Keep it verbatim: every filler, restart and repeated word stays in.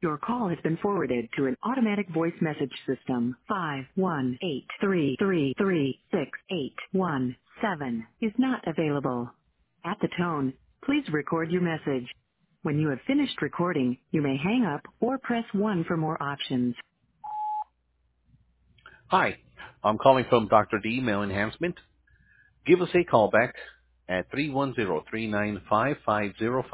Your call has been forwarded to an automatic voice message system. Five one eight three three three six eight one seven is not available. At the tone, please record your message. When you have finished recording, you may hang up or press one for more options. Hi, I'm calling from Doctor D Mail Enhancement. Give us a call back at three one zero, three nine five, five zero five.